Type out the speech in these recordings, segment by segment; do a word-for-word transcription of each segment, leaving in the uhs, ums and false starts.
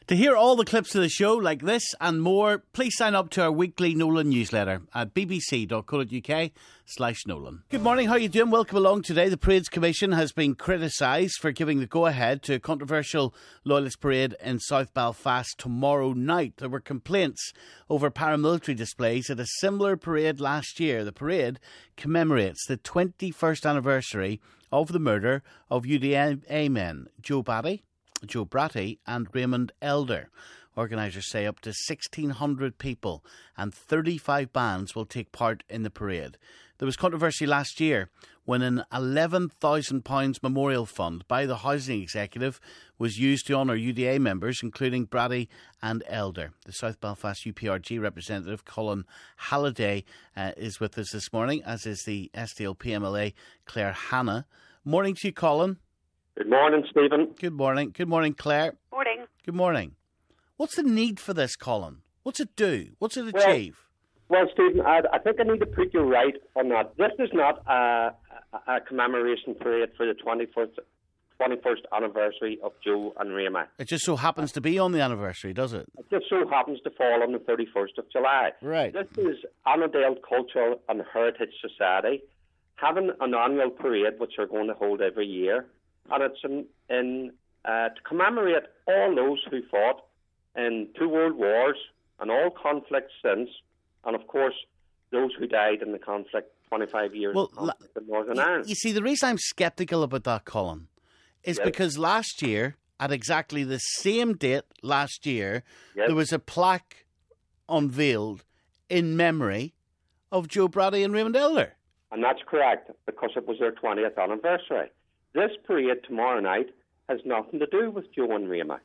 To hear all the clips of the show like this and more, please sign up to our weekly Nolan newsletter at bbc.co.uk slash Nolan. Good morning, how are you doing? Welcome along today. The Parades Commission has been criticised for giving the go-ahead to a controversial Loyalist parade in South Belfast tomorrow night. There were complaints over paramilitary displays at a similar parade last year. The parade commemorates the twenty-first anniversary of the murder of U D A men Joe Batty, Joe Bratty and Raymond Elder. Organisers say up to sixteen hundred people and thirty-five bands will take part in the parade. There was controversy last year when an eleven thousand pounds memorial fund by the Housing Executive was used to honour U D A members, including Bratty and Elder. The South Belfast U P R G representative, Colin Halliday, uh, is with us this morning, as is the S D L P M L A, Claire Hanna. Morning to you, Colin. Good morning, Stephen. Good morning. Good morning, Claire. Morning. Good morning. What's the need for this, Colin? What's it do? What's it well, achieve? Well, Stephen, I, I think I need to put you right on that. This is not a, a, a commemoration parade for the twenty-first, twenty-first anniversary of Joe and Remy. It just so happens to be on the anniversary, does it? It just so happens to fall on the thirty-first of July. Right. This is Annandale Cultural and Heritage Society having an annual parade which they're going to hold every year. And it's in, in uh, to commemorate all those who fought in two world wars and all conflicts since, and of course those who died in the conflict twenty-five years well, in Northern you, Ireland. You see, the reason I'm sceptical about that, Colin, is yes. because last year, at exactly the same date last year, yes. there was a plaque unveiled in memory of Joe Bratty and Raymond Elder. And that's correct, because it was their twentieth anniversary. This parade tomorrow night has nothing to do with Joe and Remy.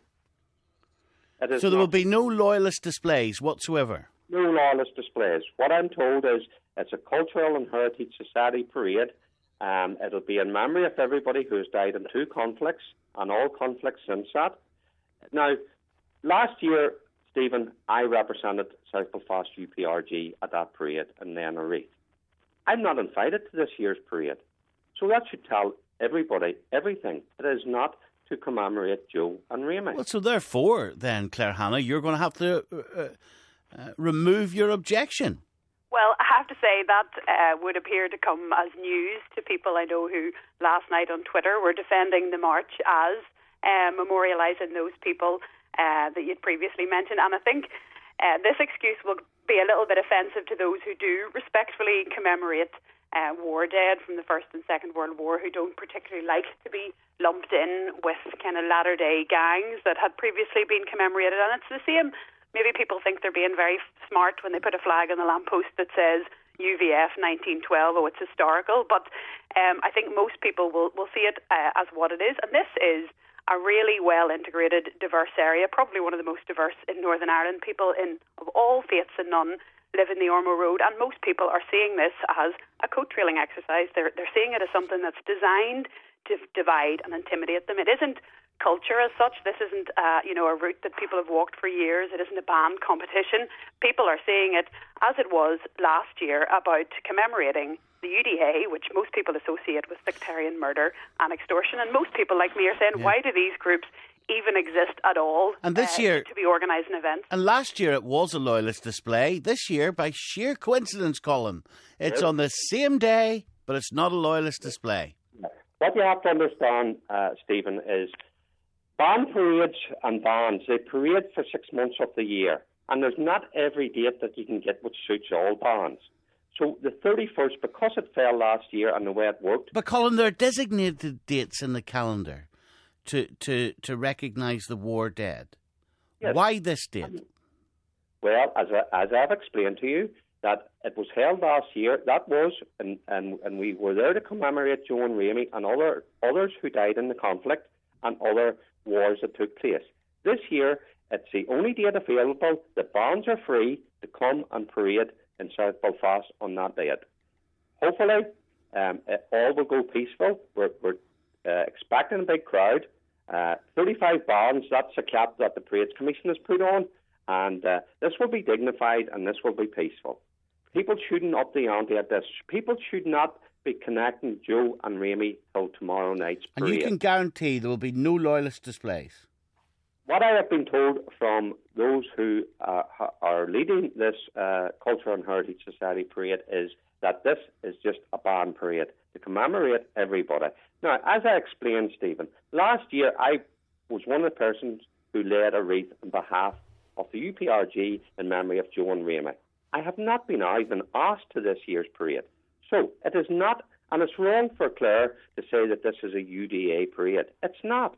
So there will be no loyalist displays whatsoever? No loyalist displays. What I'm told is it's a cultural and heritage society parade. Um, it'll be in memory of everybody who has died in two conflicts and all conflicts since that. Now, last year, Stephen, I represented South Belfast U P R G at that parade in Nenagh. I'm not invited to this year's parade. So that should tell everybody everything. It is not to commemorate Joe and Remy. Well, so therefore, then, Claire Hanna, you're going to have to uh, uh, remove your objection. Well, I have to say that uh, would appear to come as news to people I know who last night on Twitter were defending the march as uh, memorialising those people uh, that you'd previously mentioned. And I think uh, this excuse will be a little bit offensive to those who do respectfully commemorate Uh, war dead from the First and Second World War, who don't particularly like to be lumped in with kind of latter-day gangs that had previously been commemorated. And it's the same. Maybe people think they're being very smart when they put a flag on the lamppost that says U V F nineteen twelve, oh, it's historical. But um, I think most people will, will see it uh, as what it is. And this is a really well-integrated, diverse area, probably one of the most diverse in Northern Ireland. People in of all faiths and none live in the Ormeau Road, and most people are seeing this as a coat trailing exercise. They're, they're seeing it as something that's designed to divide and intimidate them. It isn't culture as such. This isn't uh, you know, a route that people have walked for years. It isn't a band competition. People are seeing it as it was last year about commemorating the U D A, which most people associate with sectarian murder and extortion. And most people like me are saying, yeah. why do these groups even exist at all and this uh, year, to be organising events? And last year it was a loyalist display. This year, by sheer coincidence, Colin, it's yes. on the same day, but it's not a loyalist display. What you have to understand, uh, Stephen, is band parades and bands, they parade for six months of the year, and there's not every date that you can get which suits all bands. So the thirty-first, because it fell last year and the way it worked... But Colin, there are designated dates in the calendar to to, to recognise the war dead. Yes. Why this date? Well, as I, as I've explained to you, that it was held last year. That was, and, and, and we were there to commemorate Joe and Remy and other others who died in the conflict and other wars that took place. This year, it's the only date available. The bands are free to come and parade in South Belfast on that date. Hopefully, um, it all will go peaceful. We're, we're uh, expecting a big crowd. Uh, thirty-five bands, that's a cap that the Parades Commission has put on. And uh, this will be dignified and this will be peaceful. People shouldn't up the ante at this. People should not be connecting Joe and Remy till tomorrow night's parade. And you can guarantee there will be no loyalist displays? what I have been told from those who uh, are leading this uh, Culture and Heritage Society parade is that this is just a band parade to commemorate everybody. Now, as I explained, Stephen, last year I was one of the persons who led a wreath on behalf of the U P R G in memory of Joan Ramey. I have not been even asked to this year's parade. So it is not, and it's wrong for Clare to say that this is a U D A parade. It's not.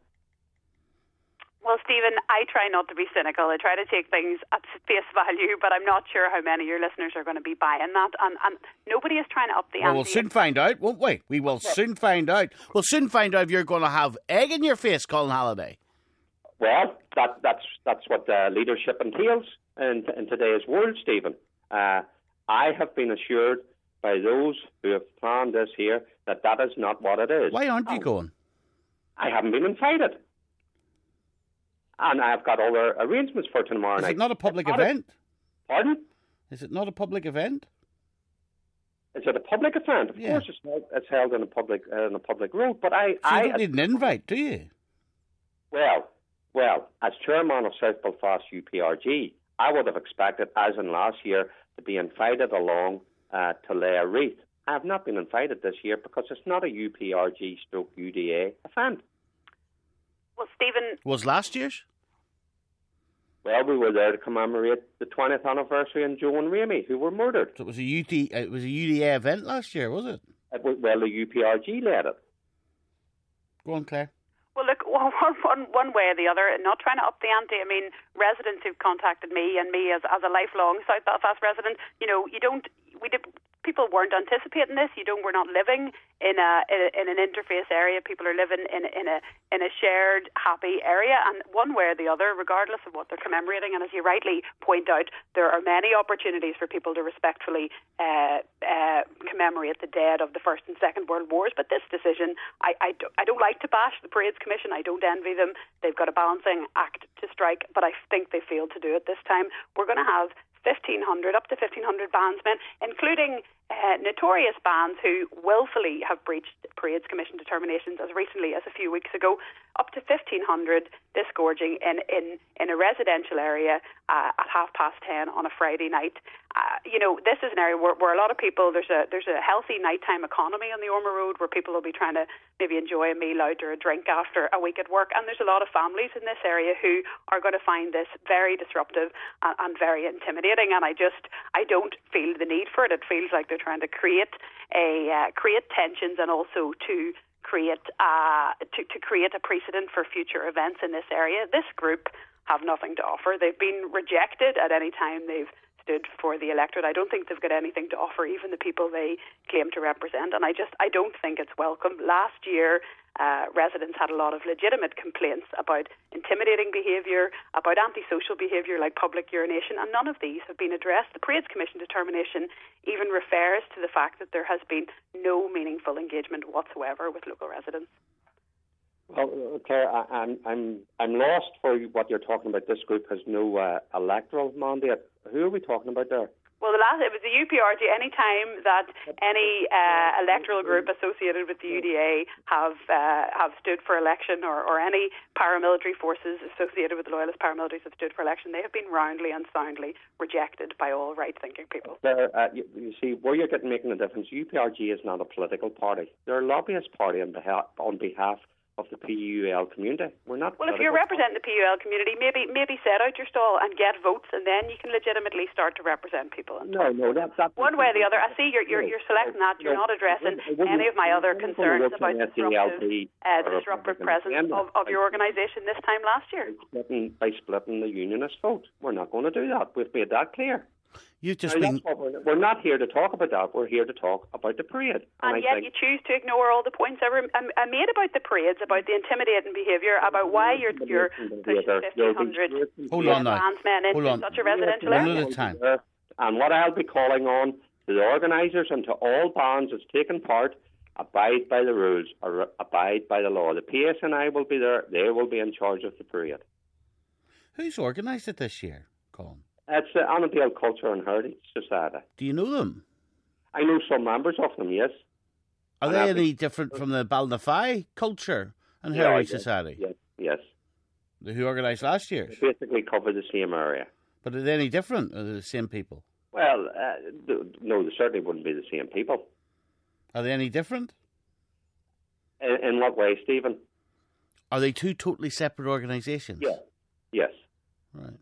Well, Stephen, I try not to be cynical. I try to take things at face value, but I'm not sure how many of your listeners are going to be buying that. And, and nobody is trying to up the ante. Well, we'll soon find out, won't we? We will soon find out. We'll soon find out if you're going to have egg in your face, Colin Halliday. Well, that, that's that's what uh, leadership entails in, in today's world, Stephen. Uh, I have been assured by those who have planned this here that that is not what it is. Why aren't you going? I haven't been invited. And I've got other arrangements for tomorrow night. Is it not a public event? Pardon? Is it not a public event? Is it a public event? Of Yeah. course, it's held, it's held in a public uh, in a public road. But I, So I you don't need an invite, do you? well, well, as chairman of South Belfast U P R G, I would have expected, as in last year, to be invited along uh, to lay a wreath. I have not been invited this year because it's not a U P R G stroke U D A event. Well, Stephen... Was last year's? Well, we were there to commemorate the twentieth anniversary of Joan Ramey, who were murdered. So it was a U D, it was a U D A event last year, was it? It was, well, the U P R G led it. Go on, Claire. Well, look, one, one, one way or the other, not trying to up the ante. I mean, residents who've contacted me and me as, as a lifelong South Belfast resident, you know, you don't, we did, people weren't anticipating this. You don't, we're not living in a in an interface area. People are living in in a in a shared happy area, and one way or the other, regardless of what they're commemorating. And as you rightly point out, there are many opportunities for people to respectfully uh, uh, commemorate the dead of the First and Second World Wars. But this decision, I I, do, I don't like to bash the Parades Commission. I don't envy them. They've got a balancing act to strike, but I think they failed to do it this time. We're going to have fifteen hundred, up to fifteen hundred bandsmen, including uh, notorious bands who willfully have breached Parades Commission determinations as recently as a few weeks ago. Up to fifteen hundred disgorging in, in, in a residential area uh, at half past ten on a Friday night. Uh, you know, this is an area where, where a lot of people, there's a there's a healthy nighttime economy on the Ormer Road where people will be trying to maybe enjoy a meal out or a drink after a week at work. And there's a lot of families in this area who are going to find this very disruptive and, and very intimidating. And I just, I don't feel the need for it. It feels like they're trying to create a uh, create tensions and also to create uh, to, to create a precedent for future events in this area. This group have nothing to offer. They've been rejected at any time they've stood for the electorate. I don't think they've got anything to offer, even the people they claim to represent, and I just I don't think it's welcome. Last year, uh, residents had a lot of legitimate complaints about intimidating behaviour, about antisocial behaviour like public urination, and none of these have been addressed. The Parades Commission determination even refers to the fact that there has been no meaningful engagement whatsoever with local residents. Well, Claire, I, I'm I'm I'm lost for what you're talking about. This group has no uh, electoral mandate. Who are we talking about there? Well, the last, it was the U P R G. Any time that any uh, electoral group associated with the U D A have uh, have stood for election, or, or any paramilitary forces associated with the Loyalist paramilitaries have stood for election, they have been roundly and soundly rejected by all right-thinking people. There, uh, you, you see, where you're getting making a difference, U P R G is not a political party. They're a lobbyist party on behalf on behalf of the P U L community. We're not. Well, if you're representing the P U L community, maybe maybe set out your stall and get votes, and then you can legitimately start to represent people. No, no, that's that, one way or the other. I see you're you're, you're selecting that. You're not addressing any of my other concerns about the disruptive, uh, disruptive presence of, of your organisation this time last year. Splitting, by splitting the unionist vote, we're not going to do that. We've made that clear. You've just now, been... we're, we're not here to talk about that. We're here to talk about the parade. And, and yet think, you choose to ignore all the points I, re- I made about the parades, about the intimidating behaviour, about why you're, you're pushing fifteen hundred Hold on now. bandsmen into Hold on. such a residential One area. at a time. And what I'll be calling on to the organisers and to all bands that's taken part, abide by the rules, or abide by the law. The P S N I will be there. They will be in charge of the parade. Who's organised it this year, Colin? It's the Annandale Culture and Heritage Society. Do you know them? I know some members of them, yes. Are and they I'll any be... different from the Balnafie Culture and yeah, Heritage yes, Society? Yes, yes. Who organised last year's? They basically cover the same area. But are they any different? Are they the same people? Well, uh, th- no, they certainly wouldn't be the same people. Are they any different? In, in what way, Stephen? Are they two totally separate organisations? Yeah. Yes. Right.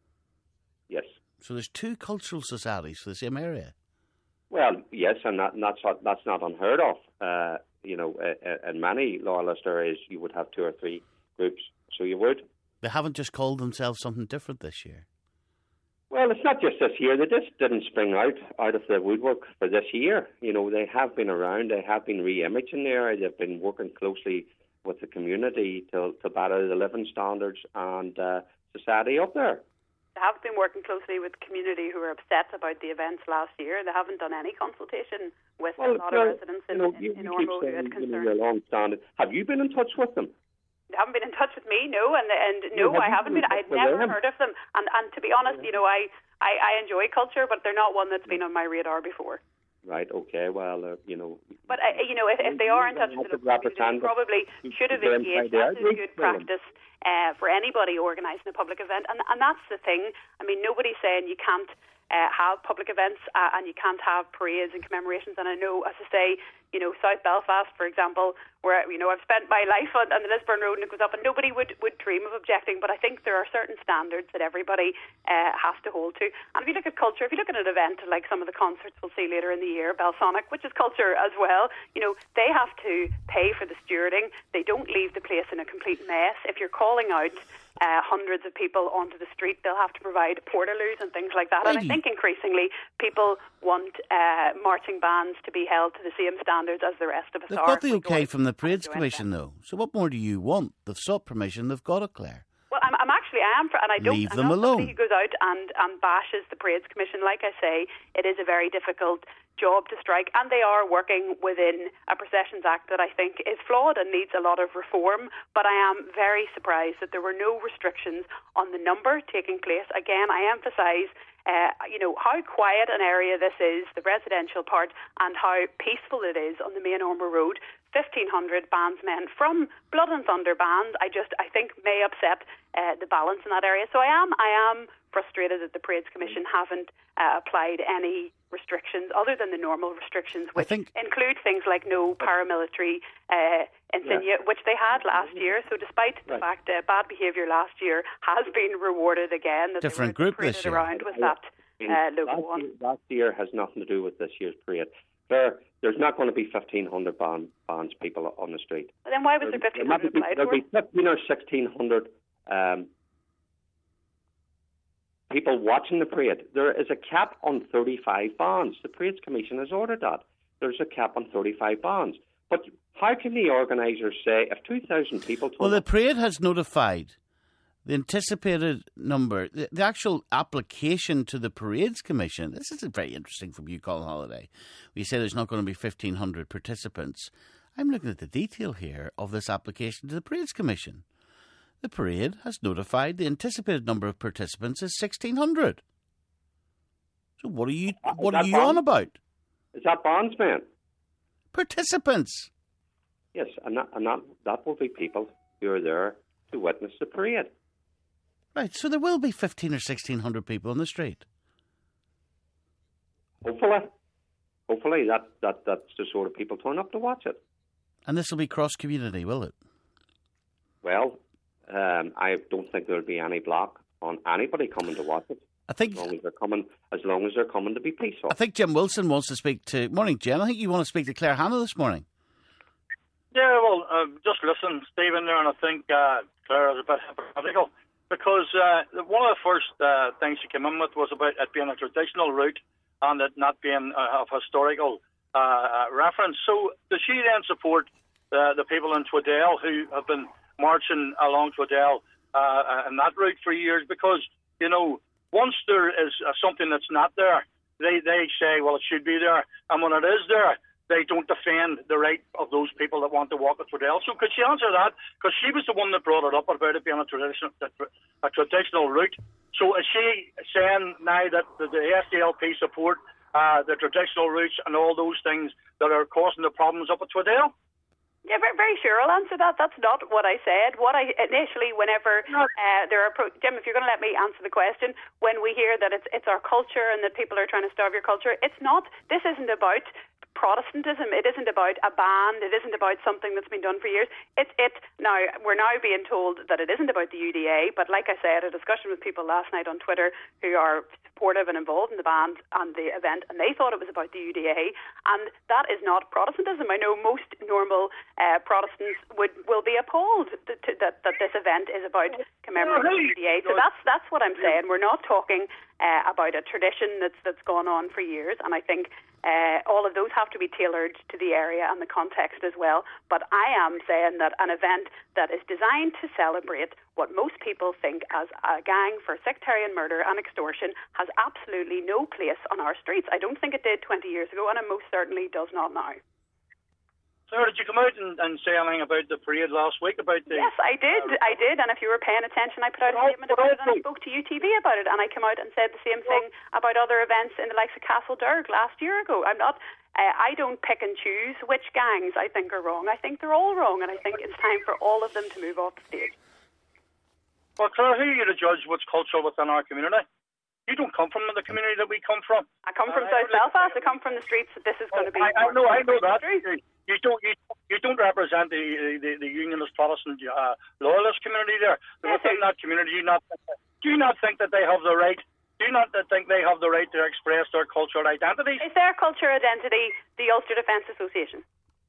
Yes. So there's two cultural societies for the same area? Well, yes, and, that, and that's, not, that's not unheard of. Uh, you know, uh, in many loyalist areas, you would have two or three groups, so you would. They haven't just called themselves something different this year? Well, it's not just this year. They just didn't spring out out of the woodwork for this year. You know, they have been around. They have been re-imaging the area. They've been working closely with the community to, to better the living standards and uh, society up there. They have been working closely with the community who are upset about the events last year. They haven't done any consultation with well, a lot well, of residents in, you know, in, you, in you Ormeau keep who had saying, you know, concerns. you're long-standing. Have you been in touch with them? They haven't been in touch with me, no, and and no, no I haven't been. I'd never them? heard of them, and and to be honest, you know, I, I, I enjoy culture, but they're not one that's been on my radar before. Right. Okay. Well, uh, you know. But uh, you know, if, if they are in touch with the local community, they probably should have engaged. That's a good practice uh, for anybody organising a public event, and and that's the thing. I mean, nobody's saying you can't uh, have public events uh, and you can't have parades and commemorations. And I know, as I say, you know, South Belfast, for example, where, you know, I've spent my life on, on the Lisburn Road and it goes up and nobody would, would dream of objecting. But I think there are certain standards that everybody uh, has to hold to. And if you look at culture, if you look at an event like some of the concerts we'll see later in the year, Belsonic, which is culture as well, you know, they have to pay for the stewarding. They don't leave the place in a complete mess. If you're calling out Uh, hundreds of people onto the street, they'll have to provide portaloos and things like that. And I think increasingly people want uh, marching bands to be held to the same standards as the rest of us They've are. got the okay from the Parades Commission, though. So what more do you want? They've sought permission. They've got it, Claire. Well, I'm, I'm actually, I am, for, and I don't. Leave I'm them not alone. somebody who goes out and, and bashes the Parades Commission. Like I say, it is a very difficult job to strike, and they are working within a Processions Act that I think is flawed and needs a lot of reform. But I am very surprised that there were no restrictions on the number taking place. Again, I emphasise, uh, you know, how quiet an area this is, the residential part, and how peaceful it is on the main Ormeau Road. fifteen hundred bandsmen from Blood and Thunder Band, I just, I think, may upset uh, the balance in that area. So I am, I am frustrated that the Parades Commission haven't uh, applied any restrictions other than the normal restrictions, which think... include things like no paramilitary uh, insignia, yeah. which they had last year. So despite right. the fact uh, bad behaviour last year has been rewarded again, that different they were group this year around with that uh, logo last on. Year, last year has nothing to do with this year's parade. There, there's not going to be fifteen hundred band, bands people on the street. But then why was there, there fifteen hundred be, applied there'll for? There'll be fifteen or sixteen hundred um, people watching the parade. There is a cap on thirty-five bands. The Parades Commission has ordered that. There's a cap on thirty-five bands. But how can the organisers say if two thousand people... Well, the parade has notified the anticipated number, the, the actual application to the Parades Commission. This is very interesting from you, Colin Holiday. We say there's not going to be fifteen hundred participants. I'm looking at the detail here of this application to the Parades Commission. The parade has notified the anticipated number of participants is sixteen hundred. So what are you what are you bond? on about? Is that bandsmen? Participants. Yes, and that, and that, that will be people who are there to witness the parade. Right, so there will be fifteen or sixteen hundred people on the street. Hopefully. Hopefully that, that, that's the sort of people turn up to watch it. And this will be cross-community, will it? Well, um, I don't think there'll be any block on anybody coming to watch it. I think as long as they're coming, as long as they're coming to be peaceful. I think Jim Wilson wants to speak to... Morning, Jim. I think you want to speak to Claire Hannah this morning. Yeah, well, uh, just listen, Stephen, there, and I think uh, Claire is a bit hypocritical because uh, one of the first uh, things she came in with was about it being a traditional route and it not being uh, of historical uh, uh, reference. So does she then support uh, the people in Twiddale who have been marching along Twiddale uh, in that route for years? Because, you know, once there is uh, something that's not there, they, they say, well, it should be there. And when it is there, they don't defend the right of those people that want to walk at Twiddale. So could she answer that? Because she was the one that brought it up about it being a traditional, a traditional route. So is she saying now that the, the S D L P support uh, the traditional routes and all those things that are causing the problems up at Twiddale? Yeah, very, very sure. I'll answer that. That's not what I said. What I initially, whenever uh, there are pro- Jim, if you're going to let me answer the question, when we hear that it's it's our culture and that people are trying to starve your culture, it's not. This isn't about Protestantism. It isn't about a band. It isn't about something that's been done for years. It's it now. We're now being told that it isn't about the U D A. But like I said, a discussion with people last night on Twitter who are supportive and involved in the band and the event, and they thought it was about the U D A, and that is not Protestantism. I know most normal uh, Protestants would will be appalled to, to, that that this event is about commemorating the U D A. So that's that's what I'm saying. We're not talking uh, about a tradition that's that's gone on for years, and I think uh, all of those have to be tailored to the area and the context as well. But I am saying that an event that is designed to celebrate what most people think as a gang for sectarian murder and extortion has absolutely no place on our streets. I don't think it did twenty years ago, and it most certainly does not now. Sarah, did you come out and, and say anything about the parade last week? About the Yes, I did. Uh, I did, and if you were paying attention, I put out a statement about it, and I spoke to U T V about it, and I came out and said the same thing about other events in the likes of Castle Derg last year ago. I'm not... Uh, I don't pick and choose which gangs I think are wrong. I think they're all wrong, and I think it's time for all of them to move off the stage. Well, Claire, who are you to judge what's cultural within our community? You don't come from the community that we come from. I come from uh, South I, Belfast. I come from the streets that this is going to be. I, I know, I know that. You, you don't, you, you don't represent the the, the Unionist Protestant uh, loyalist community there. Yes, within that community, do you not do you not think that they have the right? Do you not think they have the right to express their cultural identity? Is their cultural identity the Ulster Defence Association?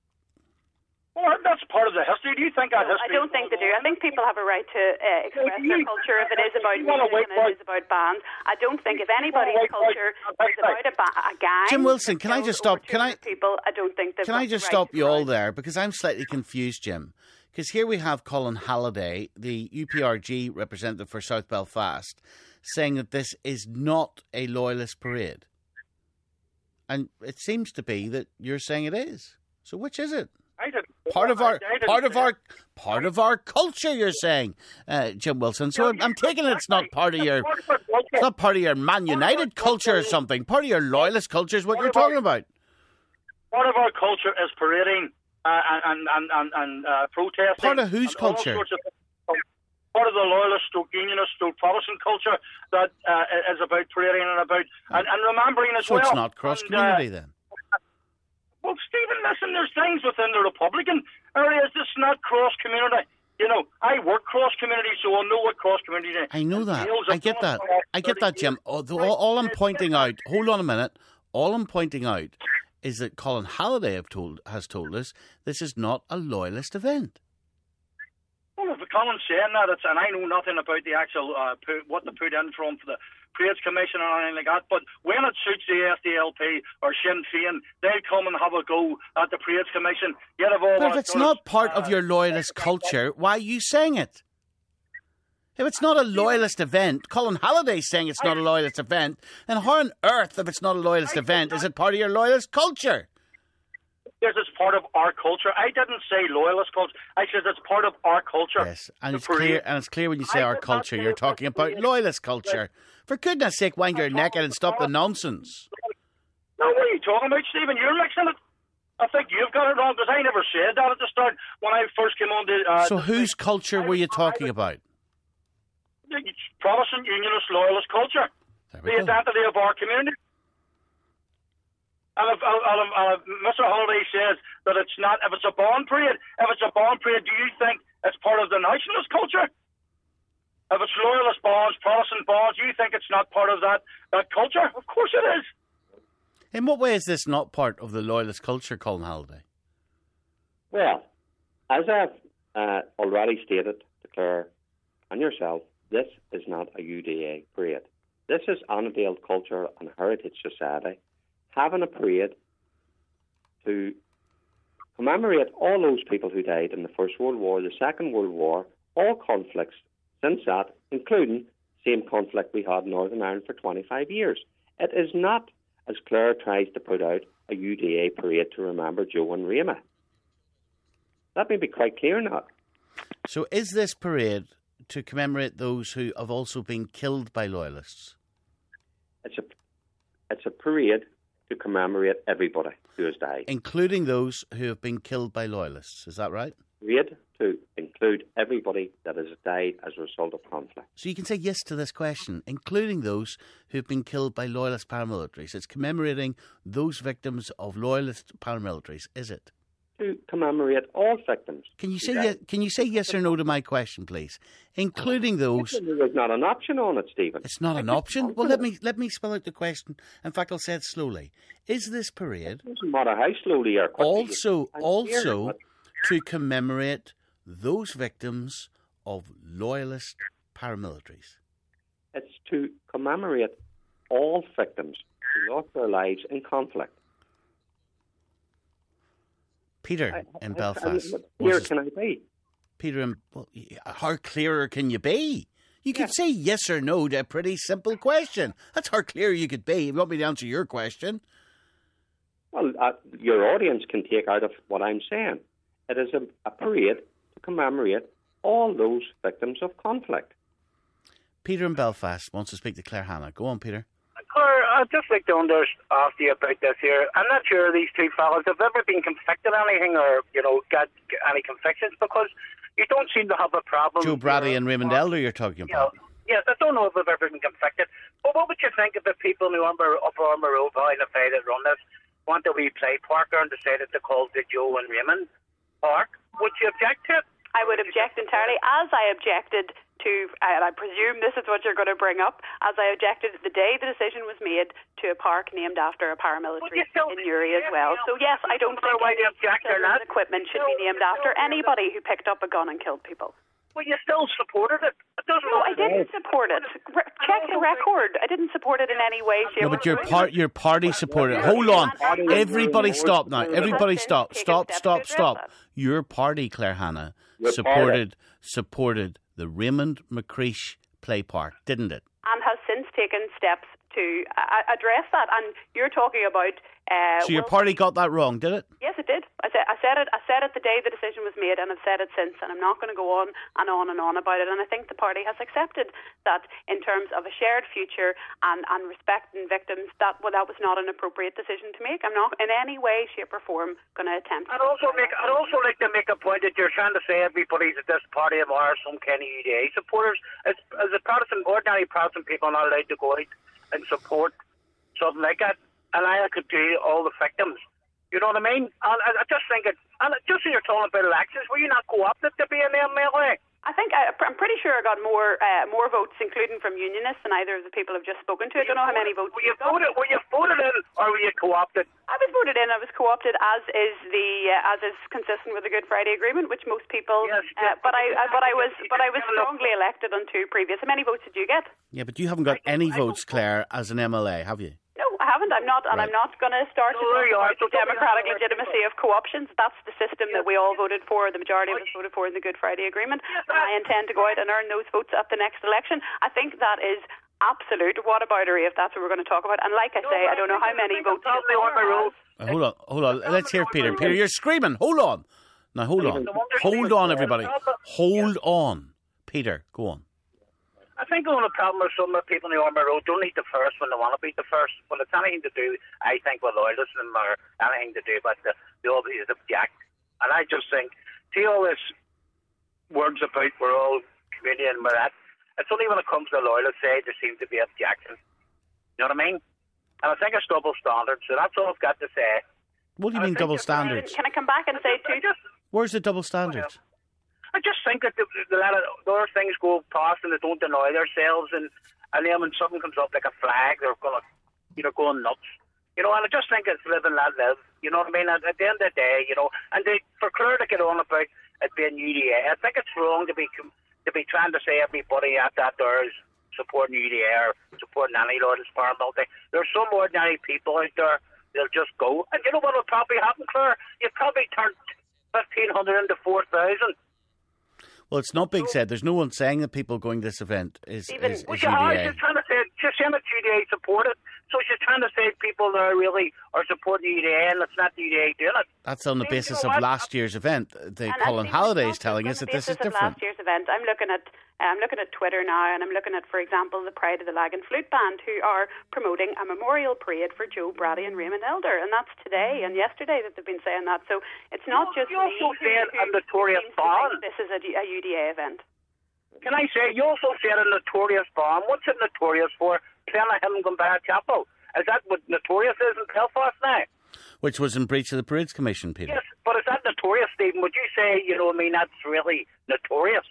Well, that's part of the history. Do you think that no, history... I don't think they do. I think people have a right to uh, express their culture if it is about music and it is about bands. I don't think if anybody's culture is about a, ba- a gang... Jim Wilson, can I just stop... Can I, people, I don't think can I just right stop you all there? Because I'm slightly confused, Jim. Because here we have Colin Halliday, the U P R G representative for South Belfast, saying that this is not a loyalist parade. And it seems to be that you're saying it is. So which is it? I didn't. Part of our, I, I part of our, part of our culture. You're saying, uh, Jim Wilson. So I'm, I'm taking it it's not part of your, it's not part of your Man United culture or something. Part of your loyalist culture is what you're talking about. Part of our culture is parading uh, and and and, and uh, protesting. Part of whose culture? Of, part of the loyalist, stroke unionist, stroke Protestant culture that uh, is about parading and about and, and remembering as so well. So it's not cross community uh, then. Well, Stephen, listen, there's things within the Republican areas that's not cross-community. You know, I work cross-community, so I know what cross-community is. I know that. I get that. I get that, Jim. All, all I'm pointing out, hold on a minute, all I'm pointing out is that Colin Halliday have told, has told us this is not a loyalist event. Well, if Colin's saying that, it's, and I know nothing about the actual, uh, put, what they put in from for the Parades Commission or anything like that, but when it suits the S D L P or Sinn Féin, they come and have a go at the Parades Commission. Yet of all but if it's not part uh, of your loyalist culture, why are you saying it? If it's not a loyalist event, Colin Halliday's saying it's not a loyalist event, then how on earth, if it's not a loyalist event, is it part of your loyalist culture? Yes, it's part of our culture. I didn't say loyalist culture. I said it's part of our culture. Yes, and it's clear. And it's clear when you say our culture, you're talking about loyalist culture. For goodness' sake, wind your neck and stop the nonsense. No, what are you talking about, Stephen? You're mixing it. I think you've got it wrong because I never said that at the start when I first came on. The, uh, so, whose culture were you talking about? Protestant Unionist loyalist culture, the go. identity of our community. And if, and if, and if Mister Halliday says that it's not, if it's a bond parade, if it's a bond parade, do you think it's part of the nationalist culture? If it's loyalist bonds, Protestant bonds, do you think it's not part of that, that culture? Of course it is. In what way is this not part of the loyalist culture, Colin Halliday? Well, as I've uh, already stated to Claire and yourself, this is not a U D A parade. This is Annandale Culture and Heritage Society having a parade to commemorate all those people who died in the First World War, the Second World War, all conflicts since that, including the same conflict we had in Northern Ireland for twenty-five years. It is not, as Claire tries to put out, a U D A parade to remember Joe and Rama. Let me be quite clear on that. So is this parade to commemorate those who have also been killed by loyalists? It's a, it's a parade to commemorate everybody who has died. Including those who have been killed by loyalists, is that right? Parade to include everybody that has died as a result of conflict. So you can say yes to this question, including those who have been killed by loyalist paramilitaries. It's commemorating those victims of loyalist paramilitaries, is it? To commemorate all victims. Can you say yes, can you say yes or no to my question, please? Including those. There's not an option on it, Stephen. It's not an option. Well, let me let me spell out the question. In fact, I'll say it slowly. Is this parade It doesn't matter how slowly or quickly also I'm also hearing, to commemorate those victims of loyalist paramilitaries? it's to commemorate all victims who lost their lives in conflict. Peter I, in I, Belfast. I, I, here was- can I be? Peter in well, how clearer can you be? You could say yes or no to a pretty simple question. That's how clear you could be. You want me to answer your question? Well, uh, your audience can take out of what I'm saying. It is a, a parade to commemorate all those victims of conflict. Peter in Belfast wants to speak to Claire Hanna. Go on, Peter. Claire, I'd just like to under- ask you about this here. I'm not sure these two fellas have ever been convicted of anything or, you know, got got any convictions, because you don't seem to have a problem. Joe Brady here. and Raymond Elder you're talking You know, about. yes, I don't know if they've ever been convicted. But what would you think of the people who Armour, up Armour Road behind the fay that run this want a wee play park and decided to call the Joe and Raymond Park? Would you object to it? I would object entirely, as I objected to, and I presume this is what you're going to bring up, as I objected the day the decision was made to a park named after a paramilitary in Newry as well. So yes, I don't think why you object or not. equipment should be named after anybody who picked up a gun and killed people. Well, you still supported it. It doesn't No, I matter. didn't support it. Re- check the record. I didn't support it in any way, shape, No, but your or form. part, your party supported. Hold on, everybody, stop now. Everybody, stop, stop, stop, stop. Your party, Claire Hanna, Your supported supported the Raymond McCreesh Play Park, didn't it? And has since taken steps to uh, address that. And you're talking about. Uh, So your Will- party got that wrong, did it? Yes, it did. I said, I said it. I said it the day the decision was made, and I've said it since. And I'm not going to go on and on and on about it. And I think the party has accepted that, in terms of a shared future and, and respecting victims, that well, that was not an appropriate decision to make. I'm not in any way, shape, or form going to attempt. I'd also make. I'd also like to make a point that you're trying to say everybody's at this party of ours, some kind of U D A supporters. As, as a Protestant, ordinary Protestant people, are not allowed to go out and support something like that. And I could do all the victims. You know what I mean? And I, I just think it. And just as you're talking about elections, were you not co-opted to be in the M L A? I think I, I'm pretty sure I got more uh, more votes, including from unionists, than either of the people I've just spoken to. I don't know how many votes. Were you voted? Were you voted in, or were you co-opted? I was voted in. I was co-opted, as is the uh, as is consistent with the Good Friday Agreement, which most people. Yes, uh, yes. but I, I but I was but I was strongly elected on two previous. How many votes did you get? Yeah, but you haven't got any votes, Claire, as an M L A, have you? No, I haven't. I'm not, and Right. I'm not going to start to No, there you talk are. about So the don't be democratic that- legitimacy of co-options. That's the system that we all voted for. The majority of us voted for in the Good Friday Agreement, and I intend to go out and earn those votes at the next election. I think that is absolute whataboutery, if that's what we're going to talk about. And like I say, I don't know how many votes. you Probably on my road. Uh, hold on, hold on. Let's hear Peter. Peter, you're screaming. Hold on. Now, hold on. Hold on, everybody. Hold on. Peter, go on. I think the only problem with some of the people in the Armour Road don't need the first when they want to be the first. When it's anything to do, I think, with loyalism or anything to do, but the, they always object. And I just think, see all this words about we're all community and we're that, it's only when it comes to the loyalist side there seems to be objection. You know what I mean? And I think it's double standards, so that's all I've got to say. What do you I mean think double it's- standards? Can I come back and say I two? just, Where's the double standards? I just think that the, the, the, the other things go past and they don't deny themselves, and, and then when something comes up like a flag, they're going to, you know, going nuts. You know, and I just think it's live and let live. You know what I mean? At, at the end of the day, you know, and they, for Claire to get on about it being U D A, I think it's wrong to be to be trying to say everybody at that door is supporting U D A or supporting any loyalist paramilitary. There's some ordinary people out there, they'll just go. And you know what will probably happen, Claire? You probably turn fifteen hundred into four thousand. Well, it's not big said. There's no one saying that people going to this event is, Even- is, Well, is you U D are A. just trying to say, just saying that U D A supported. So But you're trying to say people there really are supporting the U D A and it's not the U D A doing it. That's on the See, basis you know of what? last year's event. The And Colin actually, Halliday it's is not telling just us on that the this is basis of different. Last year's event. I'm looking at I'm looking at Twitter now, and I'm looking at, for example, the Pride of the Lagan Flute Band, who are promoting a memorial parade for Joe Brady and Raymond Elder, and that's today and yesterday that they've been saying that. So it's not You- just you me also who, said who a notorious seems to think band. this is a, a U D A event. Can I say, you also said a notorious bomb. What's it notorious for? Playing a hymn going by a chapel. Is that what notorious is in Belfast now? Which was in breach of the Parades Commission, Peter. Yes, but is that notorious, Stephen? Would you say, you know what I mean, that's really notorious?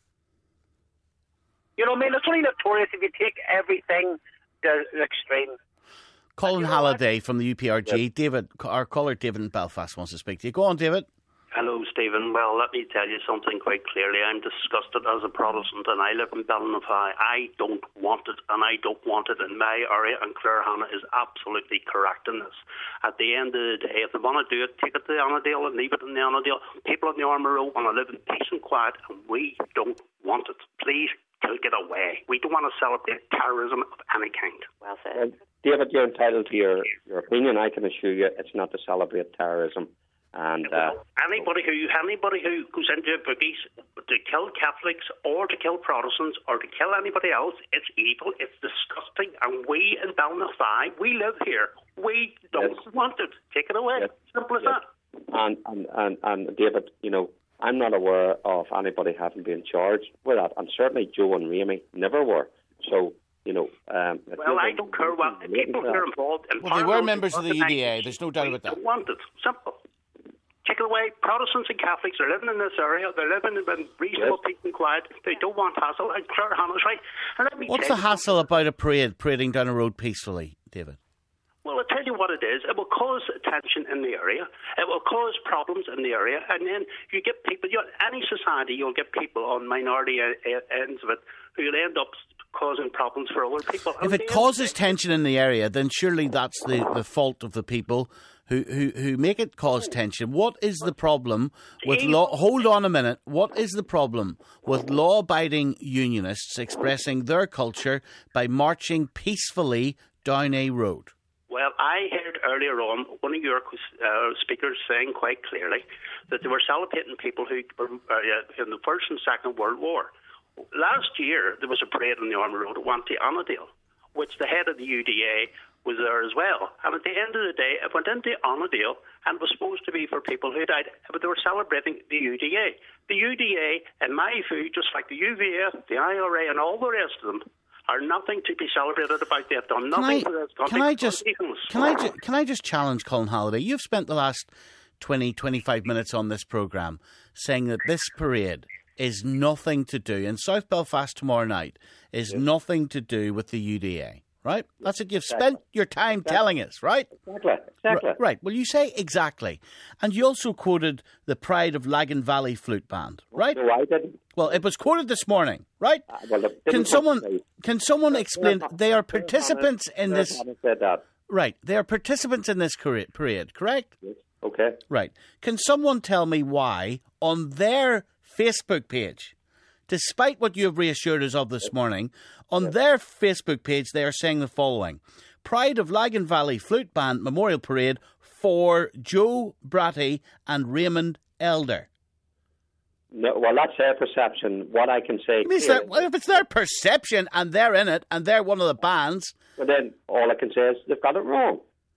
You know what I mean? It's only notorious if you take everything to the extreme. Colin you know Halliday from the U P R G. David, our caller David in Belfast wants to speak to you. Go on, David. Hello, Stephen. Well, let me tell you something quite clearly. I'm disgusted as a Protestant, and I live in Ballinafie. I don't want it, and I don't want it in my area, and Claire Hanna is absolutely correct in this. At the end of the day, if they want to do it, take it to the Annandale and leave it in the Annandale. People in the Armour Road want to live in peace and quiet, and we don't want it. Please take it away. We don't want to celebrate terrorism of any kind. Well said. Well, David, you're entitled to your, your opinion. I can assure you it's not to celebrate terrorism. And uh, anybody who anybody who goes into boogies to kill Catholics or to kill Protestants or to kill anybody else, it's evil, it's disgusting, and we in Ballinafie, we live here. We don't yes. want it. Take it away. Yes. Simple as yes. that. And, and, and, and David, you know, I'm not aware of anybody having been charged with that, and certainly Joe and Ramey never were. So, you know, um, well, I don't care what people who are involved in. Well, they were members of the U D A. There's no doubt about that. They want it. Simple. Take it away. Protestants and Catholics are living in this area. They're living in reasonable Yes. peace and quiet. They don't want hassle. And Claire Hanna's right. And let me What's tell the you hassle about a parade parading down a road peacefully, David? Well, I'll tell you what it is. It will cause tension in the area. It will cause problems in the area. And then you get people, you know, any society, you'll get people on minority ends of it who will end up causing problems for other people. If it causes tension in the area, then surely that's the, the fault of the people who, who, who make it cause tension. What is the problem with law? Hold on a minute. What is the problem with law-abiding unionists expressing their culture by marching peacefully down a road? Well, I heard earlier on one of your uh, speakers saying quite clearly that they were celebrating people who were uh, in the First and Second World War. Last year, there was a parade on the Armour Road that went to Annandale, which the head of the U D A was there as well. And at the end of the day, it went into Annandale and was supposed to be for people who died, but they were celebrating the U D A. The U D A, in my view, just like the U V A, the I R A and all the rest of them, are nothing to be celebrated about. They've done nothing for this country. Can I just, can I, ju- can I just challenge Colin Halliday? You've spent the last twenty, twenty-five minutes on this programme saying that this parade is nothing to do, in South Belfast tomorrow night, is yes. nothing to do with the U D A, right? That's what you've exactly. spent your time exactly. telling us, right? Exactly, exactly. R- right, well, you say exactly. And you also quoted the Pride of Lagan Valley Flute Band, right? No, I didn't. Well, it was quoted this morning, right? Uh, well, can someone can someone explain, they are participants in this... I haven't said that. Right, they are participants in this parade, correct? Yes. Okay. Right. Can someone tell me why, on their Facebook page, despite what you have reassured us of this morning, on yes. their Facebook page they are saying the following: Pride of Lagan Valley Flute Band Memorial Parade for Joe Bratty and Raymond Elder. No, well, that's their perception. What I can say... Is that, well, if it's their perception and they're in it and they're one of the bands... Well, then all I can say is they've got it wrong.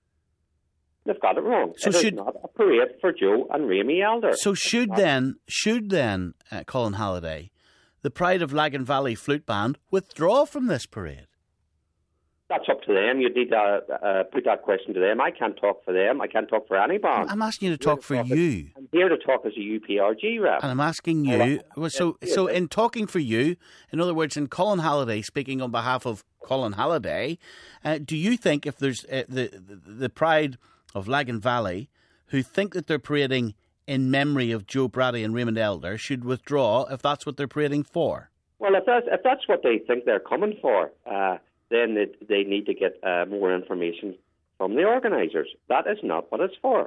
They've got it wrong. So it should, is not a parade for Joe and Ramey Elder. So should then, should then, uh, Colin Halliday, the Pride of Lagan Valley Flute Band withdraw from this parade? That's up to them. You need to uh, put that question to them. I can't talk for them. I can't talk for any band. I'm asking you to talk for you. I'm here to talk as a U P R G rep. And I'm asking you, well, so so in talking for you, in other words, in Colin Halliday speaking on behalf of Colin Halliday, uh, do you think if there's uh, the, the the Pride of Lagan Valley, who think that they're parading in memory of Joe Bratty and Raymond Elder, should withdraw if that's what they're parading for? Well, if that's, if that's what they think they're coming for, uh, then they, they need to get uh, more information from the organisers. That is not what it's for.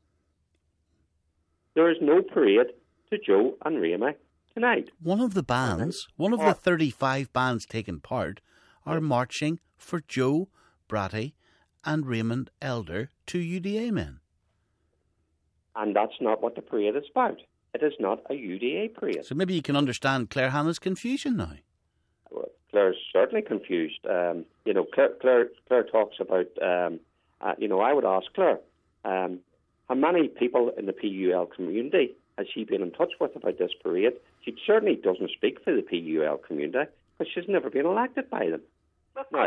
There is no parade to Joe and Ramey tonight. One of the bands, one of the thirty-five bands taking part, are marching for Joe Bratty and Raymond Elder, two U D A men. And that's not what the parade is about. It is not a U D A parade. So maybe you can understand Claire Hanna's confusion now. Well, Claire's certainly confused. Um, you know, Claire, Claire, Claire talks about, um, uh, you know, I would ask Claire, um, how many people in the P U L community has she been in touch with about this parade? She certainly doesn't speak for the P U L community because she's never been elected by them. Well, now,